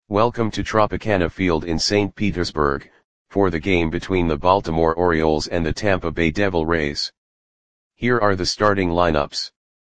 Welcome to Tropicana Field in St. Petersburg, for the game between the Baltimore Orioles and the Tampa Bay Devil Rays. Here are the starting lineups.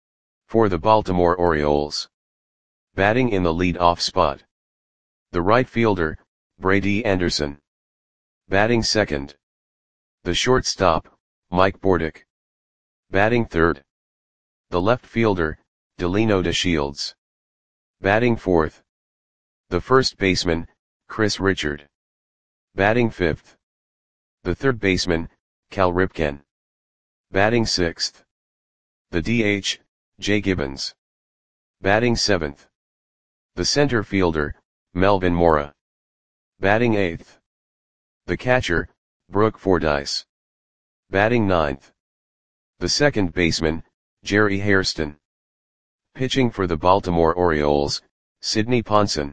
For the Baltimore Orioles. Batting in the lead-off spot. The right fielder, Brady Anderson. Batting second. The shortstop, Mike Bordick. Batting third. The left fielder, Delino DeShields. Batting fourth. The first baseman, Chris Richard. Batting fifth. The third baseman, Cal Ripken. Batting sixth. The DH, Jay Gibbons. Batting seventh. The center fielder, Melvin Mora. Batting eighth. The catcher, Brooke Fordyce. Batting ninth. The second baseman, Jerry Hairston. Pitching for the Baltimore Orioles, Sidney Ponson.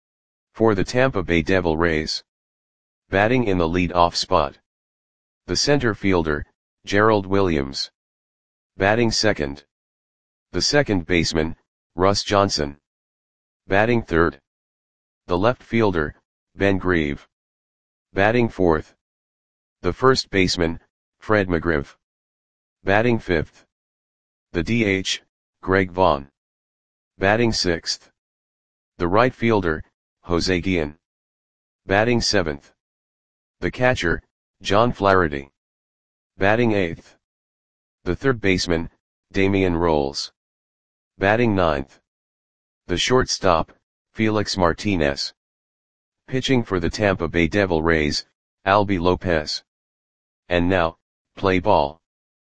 For the Tampa Bay Devil Rays. Batting in the lead-off spot. The center fielder, Gerald Williams. Batting second. The second baseman, Russ Johnson. Batting third. The left fielder, Ben Grieve. Batting fourth. The first baseman, Fred McGriff. Batting fifth. The DH, Greg Vaughn. Batting sixth. The right fielder, Jose Guillen. Batting seventh. The catcher, John Flaherty. Batting eighth. The third baseman, Damian Rolls. Batting ninth. The shortstop, Felix Martinez. Pitching for the Tampa Bay Devil Rays, Albie Lopez. And now, play ball.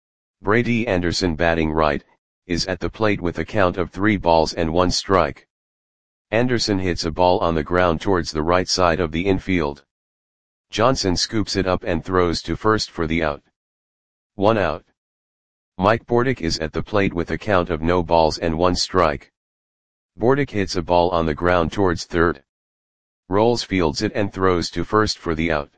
Brady Anderson batting right, is at the plate with a count of 3 balls and 1 strike. Anderson hits a ball on the ground towards the right side of the infield. Johnson scoops it up and throws to first for the out. 1 out. Mike Bordick is at the plate with a count of no balls and 1 strike. Bordick hits a ball on the ground towards third. Rolls fields it and throws to first for the out.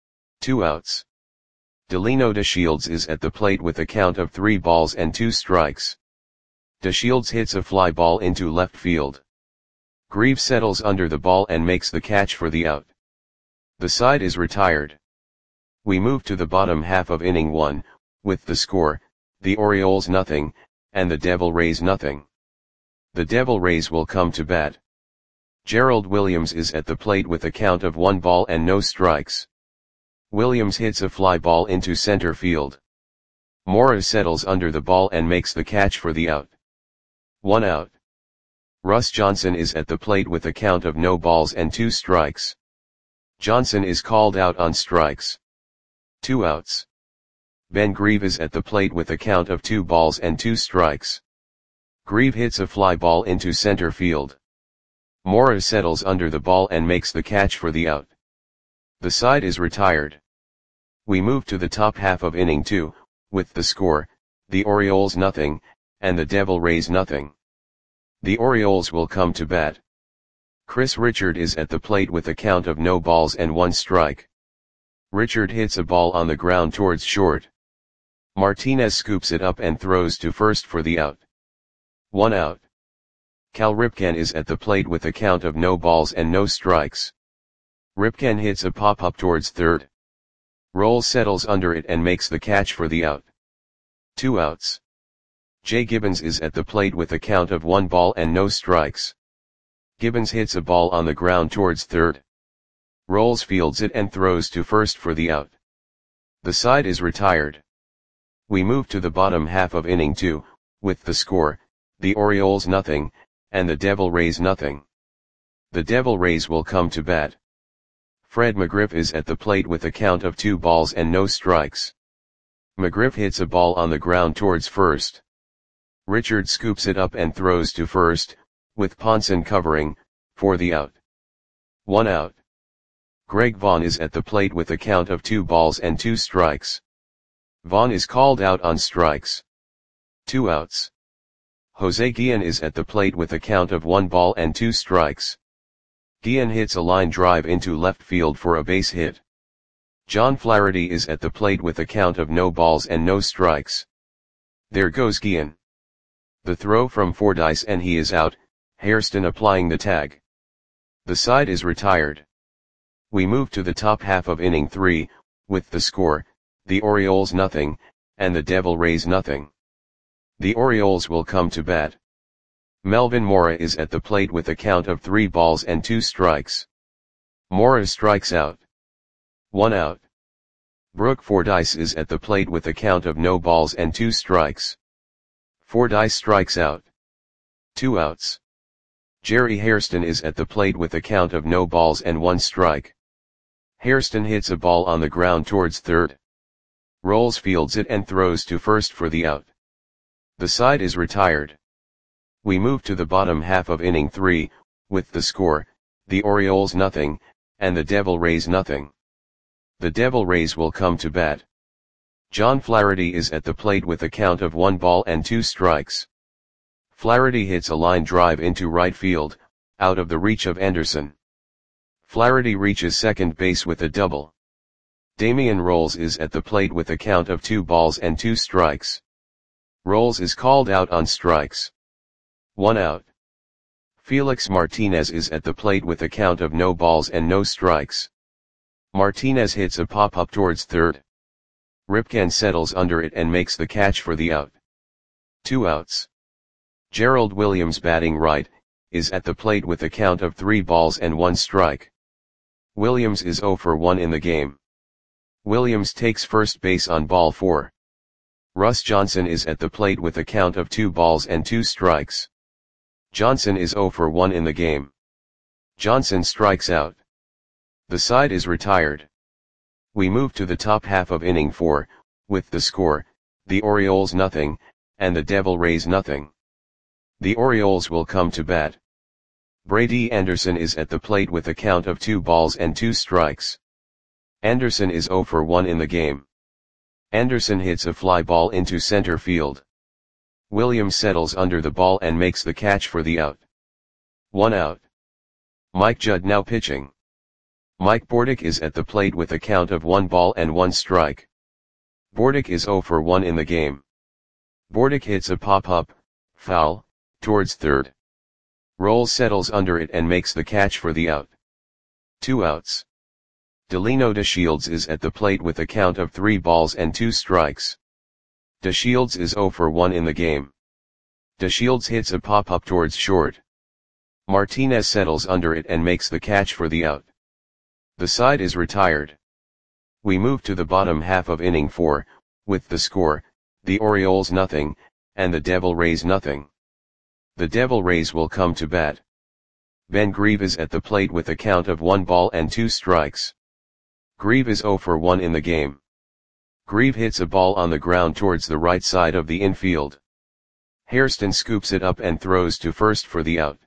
2 outs. Delino DeShields is at the plate with a count of 3 balls and 2 strikes. DeShields hits a fly ball into left field. Grieve settles under the ball and makes the catch for the out. The side is retired. We move to the bottom half of inning 1, with the score, the Orioles 0, and the Devil Rays 0. The Devil Rays will come to bat. Gerald Williams is at the plate with a count of 1 ball and no strikes. Williams hits a fly ball into center field. Mora settles under the ball and makes the catch for the out. 1 out. Russ Johnson is at the plate with a count of no balls and 2 strikes. Johnson is called out on strikes. 2 outs. Ben Grieve is at the plate with a count of 2 balls and 2 strikes. Grieve hits a fly ball into center field. Mora settles under the ball and makes the catch for the out. The side is retired. We move to the top half of inning 2, with the score, the Orioles 0, and the Devil Rays 0. The Orioles will come to bat. Chris Richard is at the plate with a count of no balls and 1 strike. Richard hits a ball on the ground towards short. Martinez scoops it up and throws to first for the out. 1 out. Cal Ripken is at the plate with a count of no balls and no strikes. Ripken hits a pop-up towards third. Rolls settles under it and makes the catch for the out. 2 outs. Jay Gibbons is at the plate with a count of 1 ball and no strikes. Gibbons hits a ball on the ground towards third. Rolls fields it and throws to first for the out. The side is retired. We move to the bottom half of inning 2, with the score, the Orioles 0, and the Devil Rays 0. The Devil Rays will come to bat. Fred McGriff is at the plate with a count of 2 balls and no strikes. McGriff hits a ball on the ground towards first. Richard scoops it up and throws to first, with Ponson covering, for the out. 1 out. Greg Vaughn is at the plate with a count of 2 balls and 2 strikes. Vaughn is called out on strikes. 2 outs. Jose Guillen is at the plate with a count of 1 ball and 2 strikes. Guillen hits a line drive into left field for a base hit. John Flaherty is at the plate with a count of no balls and no strikes. There goes Guillen. The throw from Fordyce and he is out, Hairston applying the tag. The side is retired. We move to the top half of inning 3, with the score, the Orioles nothing, and the Devil Rays nothing. The Orioles will come to bat. Melvin Mora is at the plate with a count of 3 balls and 2 strikes. Mora strikes out. 1 out. Brooke Fordyce is at the plate with a count of no balls and 2 strikes. Fordyce strikes out. 2 outs. Jerry Hairston is at the plate with a count of no balls and 1 strike. Hairston hits a ball on the ground towards third. Rolls fields it and throws to first for the out. The side is retired. We move to the bottom half of inning 3, with the score, the Orioles nothing, and the Devil Rays nothing. The Devil Rays will come to bat. John Flaherty is at the plate with a count of 1 ball and 2 strikes. Flaherty hits a line drive into right field, out of the reach of Anderson. Flaherty reaches second base with a double. Damian Rolls is at the plate with a count of 2 balls and 2 strikes. Rolls is called out on strikes. 1 out. Felix Martinez is at the plate with a count of no balls and no strikes. Martinez hits a pop-up towards third. Ripken settles under it and makes the catch for the out. 2 outs. Gerald Williams, batting right, is at the plate with a count of 3 balls and 1 strike. Williams is 0 for 1 in the game. Williams takes first base on ball 4. Russ Johnson is at the plate with a count of 2 balls and 2 strikes. Johnson is 0 for 1 in the game. Johnson strikes out. The side is retired. We move to the top half of inning 4, with the score, the Orioles nothing, and the Devil Rays nothing. The Orioles will come to bat. Brady Anderson is at the plate with a count of 2 balls and 2 strikes. Anderson is 0 for 1 in the game. Anderson hits a fly ball into center field. Williams settles under the ball and makes the catch for the out. 1 out. Mike Judd now pitching. Mike Bordick is at the plate with a count of 1 ball and 1 strike. Bordick is 0 for 1 in the game. Bordick hits a pop-up, foul, towards third. Rolls settles under it and makes the catch for the out. 2 outs. Delino DeShields is at the plate with a count of 3 balls and 2 strikes. DeShields is 0 for 1 in the game. DeShields hits a pop-up towards short. Martinez settles under it and makes the catch for the out. The side is retired. We move to the bottom half of inning 4, with the score, the Orioles nothing, and the Devil Rays nothing. The Devil Rays will come to bat. Ben Grieve is at the plate with a count of 1 ball and 2 strikes. Grieve is 0 for 1 in the game. Grieve hits a ball on the ground towards the right side of the infield. Hairston scoops it up and throws to first for the out.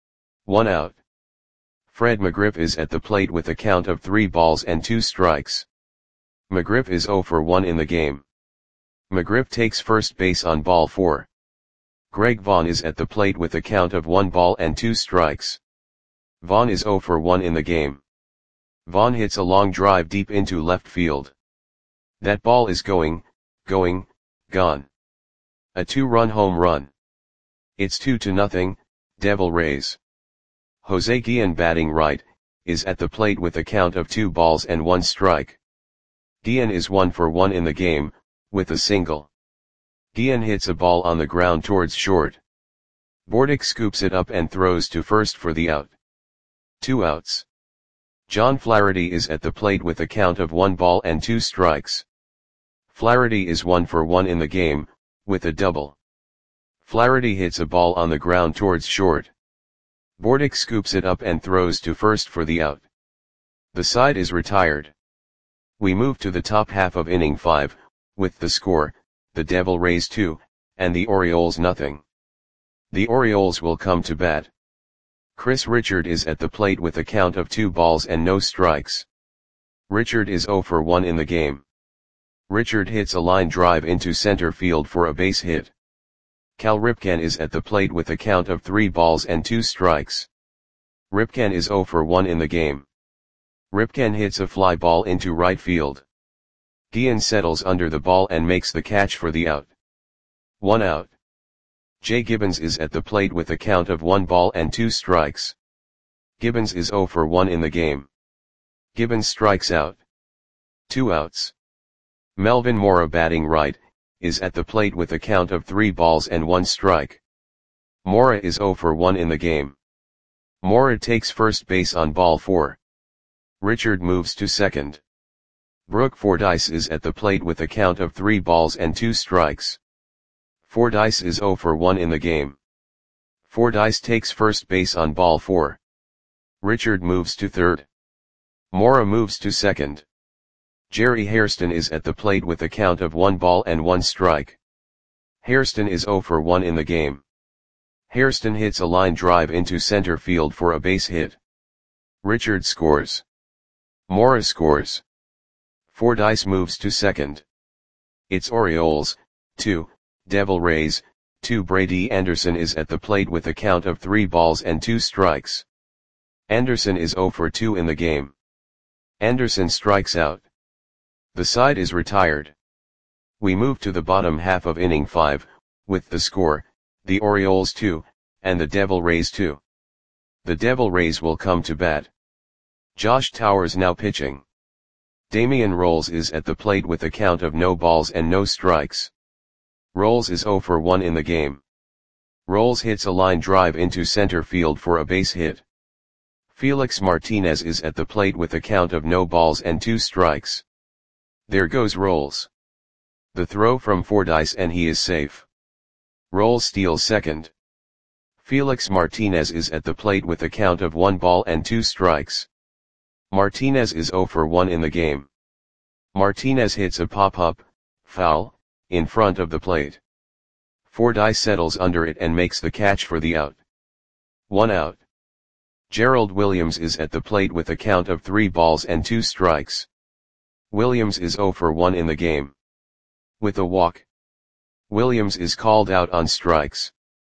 1 out. Fred McGriff is at the plate with a count of 3 balls and 2 strikes. McGriff is 0 for 1 in the game. McGriff takes first base on ball 4. Greg Vaughn is at the plate with a count of 1 ball and 2 strikes. Vaughn is 0 for 1 in the game. Vaughn hits a long drive deep into left field. That ball is going, gone. A 2-run home run. It's 2-0, Devil Rays. Jose Guillen, batting right, is at the plate with a count of 2 balls and 1 strike. Guillen is 1 for 1 in the game, with a single. Guillen hits a ball on the ground towards short. Bordick scoops it up and throws to first for the out. 2 outs. John Flaherty is at the plate with a count of 1 ball and 2 strikes. Flaherty is 1 for 1 in the game, with a double. Flaherty hits a ball on the ground towards short. Bordick scoops it up and throws to first for the out. The side is retired. We move to the top half of inning 5, with the score, the Devil Rays 2, and the Orioles nothing. The Orioles will come to bat. Chris Richard is at the plate with a count of 2 balls and no strikes. Richard is 0 for 1 in the game. Richard hits a line drive into center field for a base hit. Cal Ripken is at the plate with a count of 3 balls and 2 strikes. Ripken is 0 for 1 in the game. Ripken hits a fly ball into right field. Guillen settles under the ball and makes the catch for the out. 1 out. Jay Gibbons is at the plate with a count of 1 ball and 2 strikes. Gibbons is 0 for 1 in the game. Gibbons strikes out. 2 outs. Melvin Mora, batting right, is at the plate with a count of 3 balls and 1 strike. Mora is 0 for 1 in the game. Mora takes first base on ball 4. Richard moves to second. Brooke Fordyce is at the plate with a count of 3 balls and 2 strikes. Fordyce is 0 for 1 in the game. Fordyce takes first base on ball 4. Richard moves to third. Mora moves to second. Jerry Hairston is at the plate with a count of 1 ball and 1 strike. Hairston is 0 for 1 in the game. Hairston hits a line drive into center field for a base hit. Richard scores. Mora scores. Fordyce moves to second. It's Orioles, 2, Devil Rays, 2. Brady Anderson is at the plate with a count of 3 balls and 2 strikes. Anderson is 0 for 2 in the game. Anderson strikes out. The side is retired. We move to the bottom half of inning 5, with the score, the Orioles 2, and the Devil Rays 2. The Devil Rays will come to bat. Josh Towers now pitching. Damian Rolls is at the plate with a count of no balls and no strikes. Rolls is 0 for 1 in the game. Rolls hits a line drive into center field for a base hit. Felix Martinez is at the plate with a count of no balls and 2 strikes. There goes Rolls. The throw from Fordyce and he is safe. Rolls steals second. Felix Martinez is at the plate with a count of 1 ball and 2 strikes. Martinez is 0 for 1 in the game. Martinez hits a pop-up, foul, in front of the plate. Fordyce settles under it and makes the catch for the out. 1 out. Gerald Williams is at the plate with a count of 3 balls and 2 strikes. Williams is 0 for 1 in the game. With a walk, Williams is called out on strikes.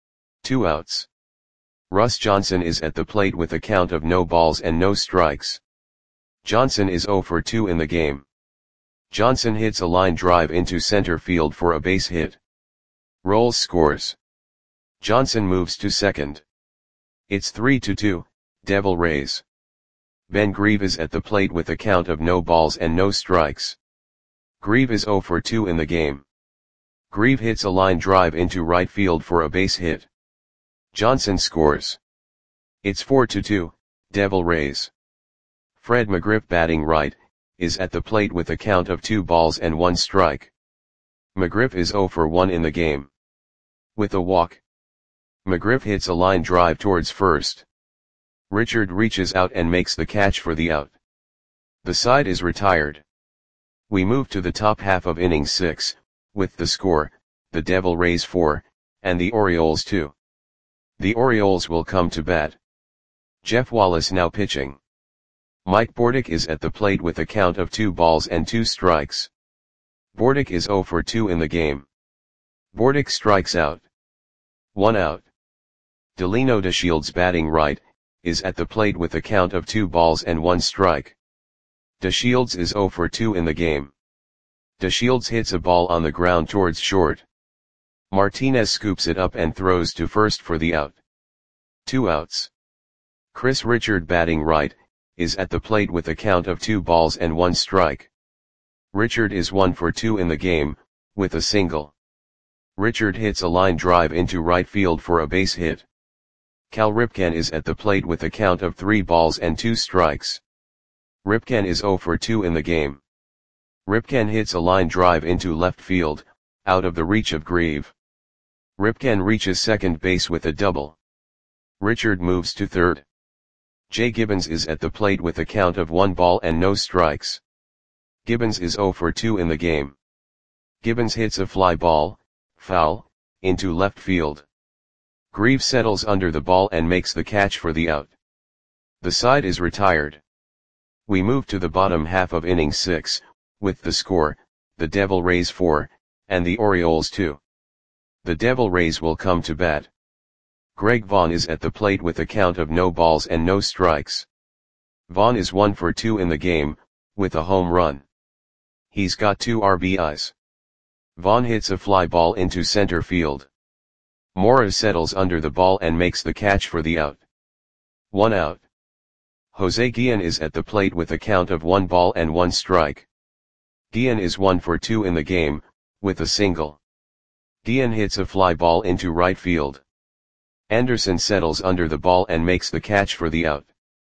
2 outs. Russ Johnson is at the plate with a count of no balls and no strikes. Johnson is 0 for 2 in the game. Johnson hits a line drive into center field for a base hit. Rolls scores. Johnson moves to second. It's 3-2, Devil Rays. Ben Grieve is at the plate with a count of no balls and no strikes. Grieve is 0 for 2 in the game. Grieve hits a line drive into right field for a base hit. Johnson scores. It's 4-2, Devil Rays. Fred McGriff, batting right, is at the plate with a count of 2 balls and 1 strike. McGriff is 0 for 1 in the game. With a walk, McGriff hits a line drive towards first. Richard reaches out and makes the catch for the out. The side is retired. We move to the top half of inning 6, with the score, the Devil Rays 4, and the Orioles 2. The Orioles will come to bat. Jeff Wallace now pitching. Mike Bordick is at the plate with a count of 2 balls and 2 strikes. Bordick is 0 for 2 in the game. Bordick strikes out. 1 out. Delino DeShields, batting right, is at the plate with a count of 2 balls and 1 strike. DeShields is 0 for 2 in the game. DeShields hits a ball on the ground towards short. Martinez scoops it up and throws to first for the out. 2 outs. Chris Richard, batting right, is at the plate with a count of 2 balls and 1 strike. Richard is 1 for 2 in the game, with a single. Richard hits a line drive into right field for a base hit. Cal Ripken is at the plate with a count of 3 balls and 2 strikes. Ripken is 0 for 2 in the game. Ripken hits a line drive into left field, out of the reach of Grieve. Ripken reaches second base with a double. Richard moves to third. Jay Gibbons is at the plate with a count of 1 ball and no strikes. Gibbons is 0 for 2 in the game. Gibbons hits a fly ball, foul, into left field. Grieve settles under the ball and makes the catch for the out. The side is retired. We move to the bottom half of inning 6, with the score, the Devil Rays 4, and the Orioles 2. The Devil Rays will come to bat. Greg Vaughn is at the plate with a count of no balls and no strikes. Vaughn is 1 for 2 in the game, with a home run. He's got 2 RBIs. Vaughn hits a fly ball into center field. Mora settles under the ball and makes the catch for the out. 1 out. Jose Guillen is at the plate with a count of 1 ball and 1 strike. Guillen is 1 for 2 in the game, with a single. Guillen hits a fly ball into right field. Anderson settles under the ball and makes the catch for the out.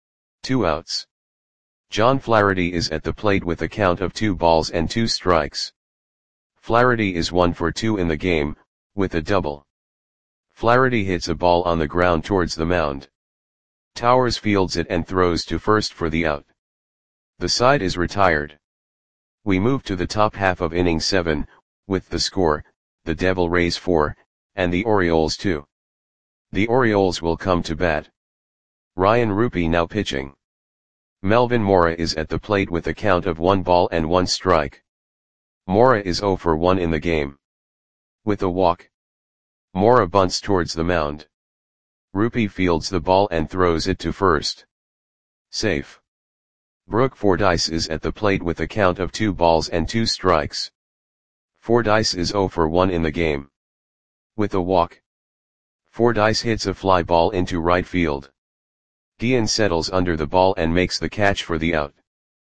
2 outs. John Flaherty is at the plate with a count of 2 balls and 2 strikes. Flaherty is 1 for 2 in the game, with a double. Flaherty hits a ball on the ground towards the mound. Towers fields it and throws to first for the out. The side is retired. We move to the top half of inning 7, with the score, the Devil Rays 4, and the Orioles 2. The Orioles will come to bat. Ryan Rupee now pitching. Melvin Mora is at the plate with a count of 1 ball and 1 strike. Mora is 0 for 1 in the game. With a walk. Mora bunts towards the mound. Rupee fields the ball and throws it to first. Safe. Brooke Fordyce is at the plate with a count of 2 balls and 2 strikes. Fordyce is 0 for 1 in the game. With a walk. Fordyce hits a fly ball into right field. Guillen settles under the ball and makes the catch for the out.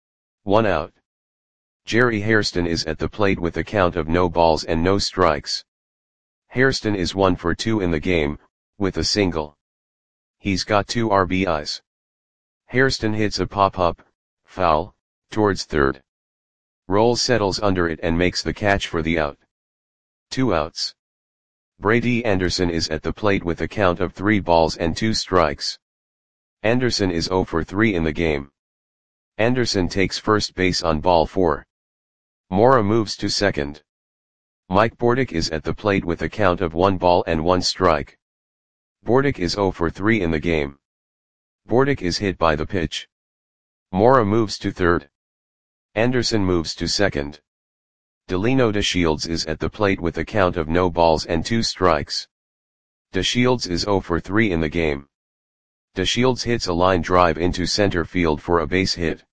1 out. Jerry Hairston is at the plate with a count of no balls and no strikes. Hairston is 1 for 2 in the game, with a single. He's got 2 RBIs. Hairston hits a pop-up, foul, towards third. Rolls settles under it and makes the catch for the out. 2 outs. Brady Anderson is at the plate with a count of 3 balls and 2 strikes. Anderson is 0 for 3 in the game. Anderson takes first base on ball 4. Mora moves to second. Mike Bordick is at the plate with a count of 1 ball and 1 strike. Bordick is 0 for 3 in the game. Bordick is hit by the pitch. Mora moves to third. Anderson moves to second. Delino DeShields is at the plate with a count of no balls and 2 strikes. DeShields is 0 for 3 in the game. DeShields hits a line drive into center field for a base hit.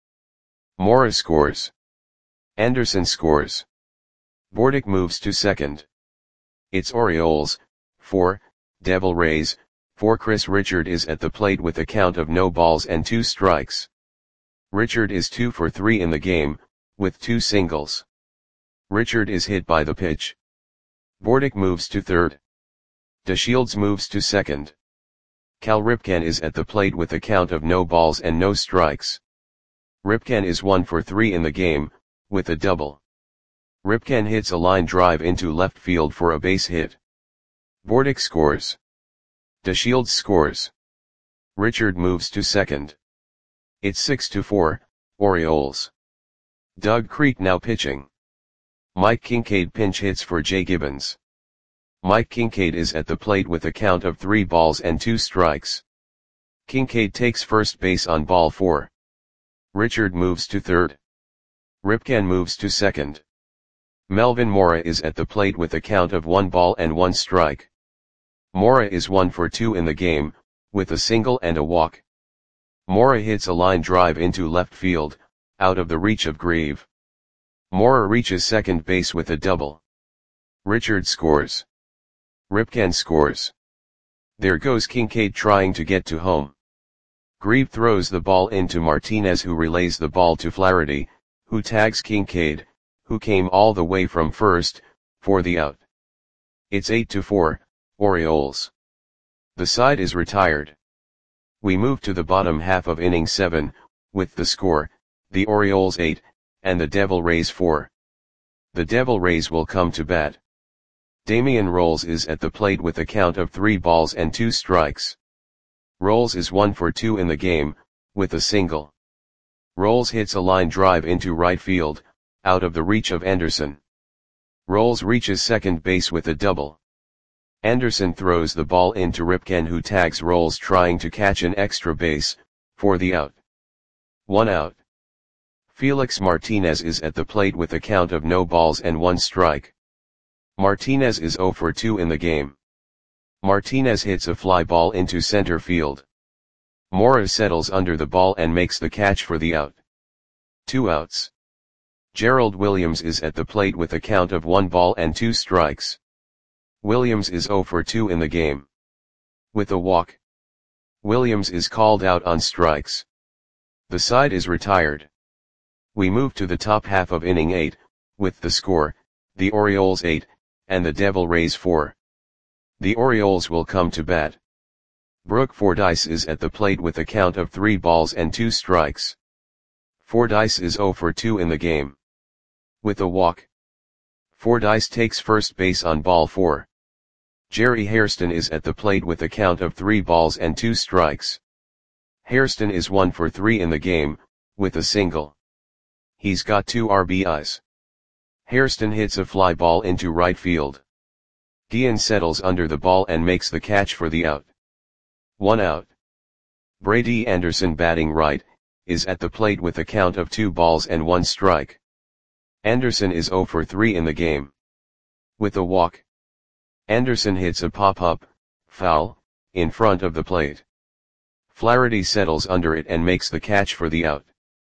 Mora scores. Anderson scores. Bordick moves to second. It's Orioles, 4, Devil Rays, 4. Chris Richard is at the plate with a count of no balls and 2 strikes. Richard is 2 for 3 in the game, with 2 singles. Richard is hit by the pitch. Bordick moves to third. DeShields moves to second. Cal Ripken is at the plate with a count of no balls and no strikes. Ripken is 1 for 3 in the game, with a double. Ripken hits a line drive into left field for a base hit. Bordick scores. DeShields scores. Richard moves to second. It's 6-4, Orioles. Doug Creek now pitching. Mike Kincaid pinch hits for Jay Gibbons. Mike Kincaid is at the plate with a count of 3 balls and 2 strikes. Kincaid takes first base on ball 4. Richard moves to third. Ripken moves to second. Melvin Mora is at the plate with a count of 1 ball and 1 strike. Mora is 1 for 2 in the game, with a single and a walk. Mora hits a line drive into left field, out of the reach of Grieve. Mora reaches second base with a double. Richard scores. Ripken scores. There goes Kincaid trying to get to home. Grieve throws the ball into Martinez, who relays the ball to Flaherty, who tags Kincaid, who came all the way from first, for the out. It's 8-4, Orioles. The side is retired. We move to the bottom half of inning 7, with the score, the Orioles 8, and the Devil Rays 4. The Devil Rays will come to bat. Damian Rolls is at the plate with a count of 3 balls and 2 strikes. Rolls is 1 for 2 in the game, with a single. Rolls hits a line drive into right field, out of the reach of Anderson. Rolls reaches second base with a double. Anderson throws the ball into Ripken, who tags Rolls trying to catch an extra base, for the out. 1 out. Felix Martinez is at the plate with a count of no balls and 1 strike. Martinez is 0 for 2 in the game. Martinez hits a fly ball into center field. Mora settles under the ball and makes the catch for the out. 2 outs. Gerald Williams is at the plate with a count of 1 ball and 2 strikes. Williams is 0 for 2 in the game. With a walk. Williams is called out on strikes. The side is retired. We move to the top half of inning 8, with the score, the Orioles 8, and the Devil Rays 4. The Orioles will come to bat. Brooke Fordyce is at the plate with a count of 3 balls and 2 strikes. Fordyce is 0 for 2 in the game. With a walk, Fordyce takes first base on ball 4. Jerry Hairston is at the plate with a count of 3 balls and 2 strikes. Hairston is 1 for 3 in the game, with a single. He's got 2 RBIs. Hairston hits a fly ball into right field. Guillen settles under the ball and makes the catch for the out. 1 out. Brady Anderson, batting right, is at the plate with a count of 2 balls and 1 strike. Anderson is 0 for 3 in the game. With a walk, Anderson hits a pop-up, foul, in front of the plate. Flaherty settles under it and makes the catch for the out.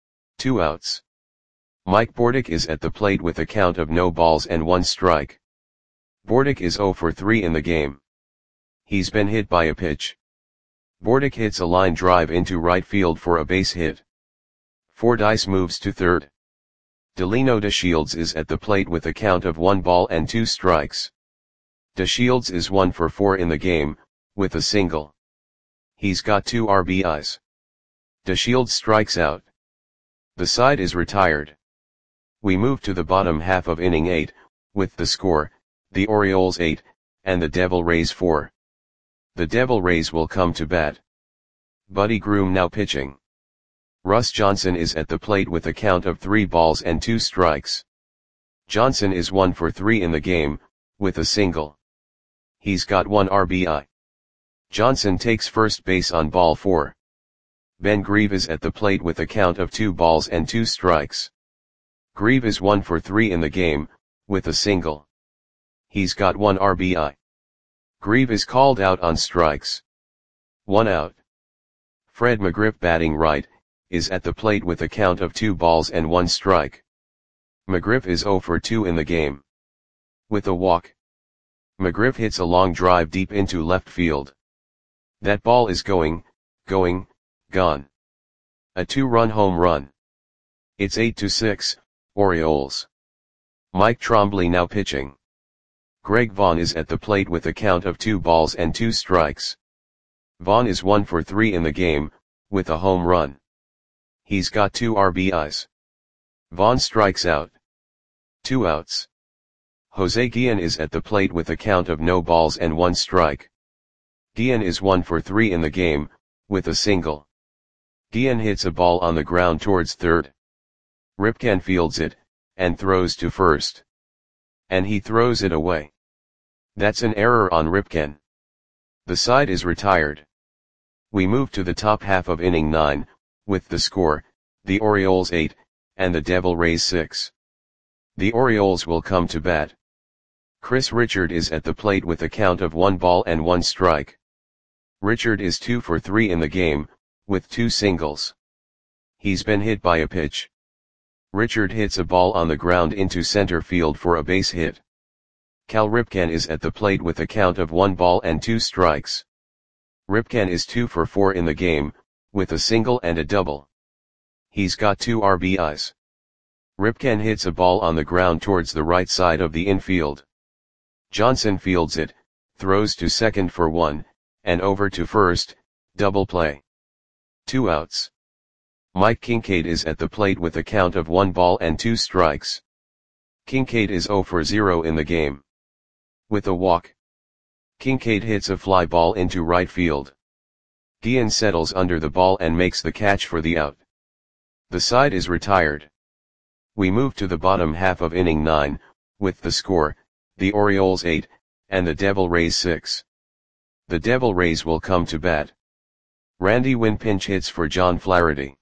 2 outs. Mike Bordick is at the plate with a count of no balls and 1 strike. Bordick is 0 for 3 in the game. He's been hit by a pitch. Bordick hits a line drive into right field for a base hit. Fordyce moves to third. Delino DeShields is at the plate with a count of 1 ball and 2 strikes. DeShields is 1 for 4 in the game, with a single. He's got 2 RBIs. DeShields strikes out. The side is retired. We move to the bottom half of inning 8, with the score, the Orioles 8, and the Devil Rays 4. The Devil Rays will come to bat. Buddy Groom now pitching. Russ Johnson is at the plate with a count of 3 balls and 2 strikes. Johnson is 1 for 3 in the game, with a single. He's got 1 RBI. Johnson takes first base on ball 4. Ben Grieve is at the plate with a count of 2 balls and 2 strikes. Grieve is 1 for 3 in the game, with a single. He's got 1 RBI. Grieve is called out on strikes. 1 out. Fred McGriff, batting right, is at the plate with a count of 2 balls and 1 strike. McGriff is 0 for 2 in the game. With a walk, McGriff hits a long drive deep into left field. That ball is gone. A 2-run home run. It's 8-6, Orioles. Mike Trombley now pitching. Greg Vaughn is at the plate with a count of 2 balls and 2 strikes. Vaughn is 1 for 3 in the game, with a home run. He's got 2 RBIs. Vaughn strikes out. 2 outs. Jose Guillen is at the plate with a count of no balls and 1 strike. Guillen is 1 for 3 in the game, with a single. Guillen hits a ball on the ground towards third. Ripken fields it, and throws to first. And he throws it away. That's an error on Ripken. The side is retired. We move to the top half of inning 9, with the score, the Orioles 8, and the Devil Rays 6. The Orioles will come to bat. Chris Richard is at the plate with a count of 1 ball and 1 strike. Richard is 2 for 3 in the game, with 2 singles. He's been hit by a pitch. Richard hits a ball on the ground into center field for a base hit. Cal Ripken is at the plate with a count of 1 ball and 2 strikes. Ripken is 2 for 4 in the game, with a single and a double. He's got 2 RBIs. Ripken hits a ball on the ground towards the right side of the infield. Johnson fields it, throws to second for 1, and over to first, double play. 2 outs. Mike Kincaid is at the plate with a count of 1 ball and 2 strikes. Kincaid is 0 for 0 in the game. With a walk, Kincaid hits a fly ball into right field. Guillen settles under the ball and makes the catch for the out. The side is retired. We move to the bottom half of inning 9, with the score, the Orioles 8, and the Devil Rays 6. The Devil Rays will come to bat. Randy Winn pinch hits for John Flaherty.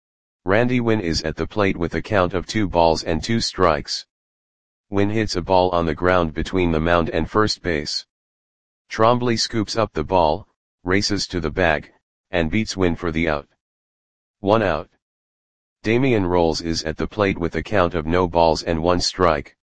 Randy Winn is at the plate with a count of 2 balls and 2 strikes. Winn hits a ball on the ground between the mound and first base. Trombley scoops up the ball, races to the bag, and beats Winn for the out. 1 out. Damian Rolls is at the plate with a count of no balls and 1 strike.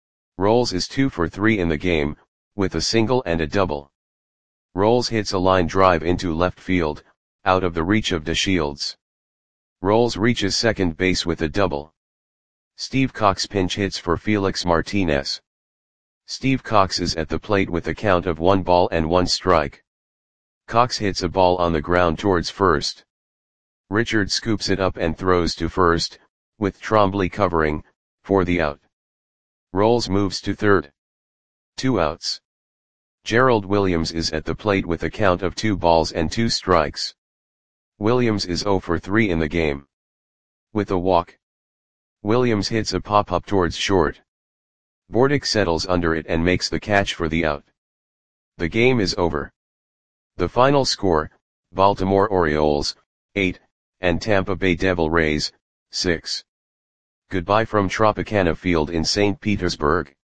Rolls is 2 for 3 in the game, with a single and a double. Rolls hits a line drive into left field, out of the reach of DeShields. Rolls reaches second base with a double. Steve Cox pinch hits for Felix Martinez. Steve Cox is at the plate with a count of 1-1 Cox hits a ball on the ground towards first. Richard scoops it up and throws to first, with Trombley covering, for the out. Rolls moves to third. 2 outs. Gerald Williams is at the plate with a count of 2-2. Williams is 0 for 3 in the game. With a walk, Williams hits a pop-up towards short. Bordick settles under it and makes the catch for the out. The game is over. The final score, Baltimore Orioles, 8, and Tampa Bay Devil Rays, 6. Goodbye from Tropicana Field in St. Petersburg.